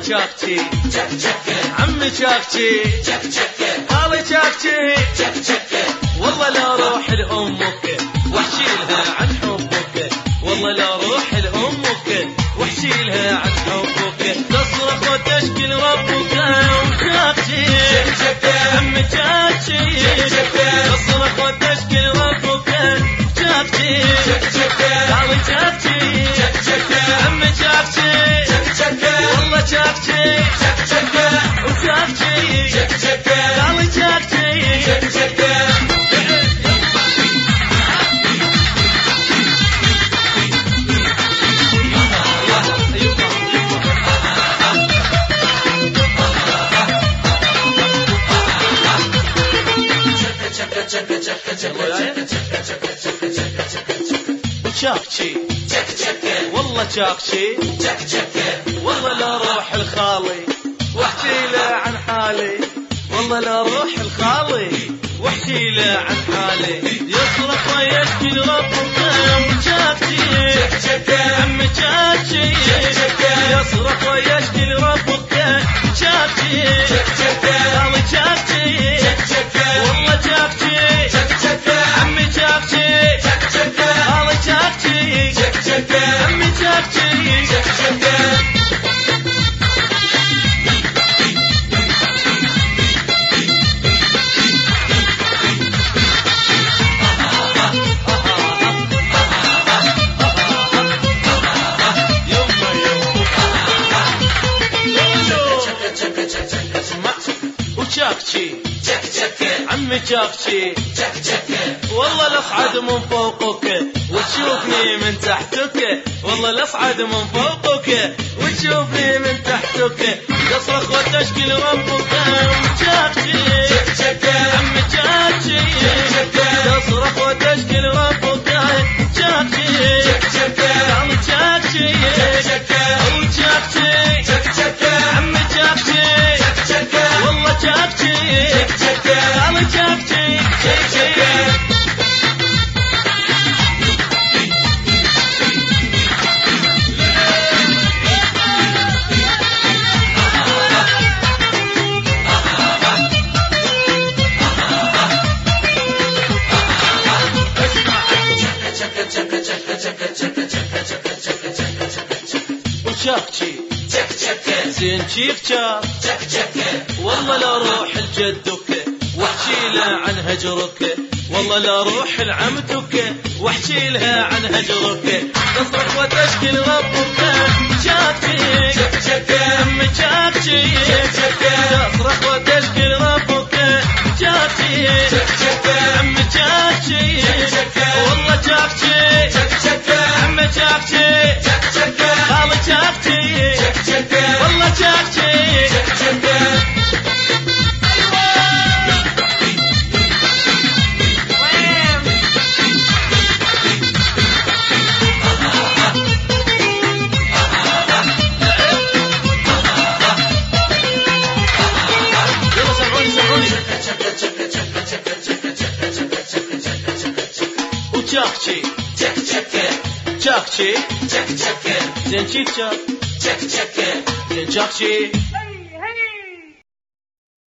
شاكتي عمي شاكتي خالي شاكتي والله لا روح لأمك واحشيلها عن حبك والله لا روح لأمك واحشيلها عن حبك تصرخ وتشكي ربك وشاكتي عمي شاكتي تصرخ وتشكي ربك شاكتي خالي شاكتي عمي شاكتي والله شاكتي وشاكتي خالي شاكتي شاكشي والله شاكشي والله لا روح الخالي واحكي له عن حالي والله لا روح الخالي واحكي له عن حالي يصرخ ويشكي لربك عم شاكشي عم شاكشي يصرخ ويشكي لربك شاكشي خالي شاكشي والله شاكشي عمي شاكشي خالي شاكشي عمي شاكشي وشاكشي عمي شاكشي والله لاصعد من فوقك وتشوفني من تحتك والله لاصعد من فوقك وتشوفني من تحتك تصرخ وتشكي لربك شاكشي عمي شاكشي تصرخ وتشكي لربك شاكشي عمي شاكشي وشاكشي عمي شاكشي والله شاكشي خالي شاكشي شاكشي زين شيك شاك والله لا روح لجدك واحكي له عن هجرك والله لا روح لعمتك واحكي لها عن هجرك تصرخ وتشكي لربك شاكشي عمي شاكشي تصرخ وتشكي لربك شاكشي عمي شاكشي والله شاكشي عمي شاكشي خالي شاكشي والله شاكشي شاكشي شاكشي زين شيك شاك زين شاكشي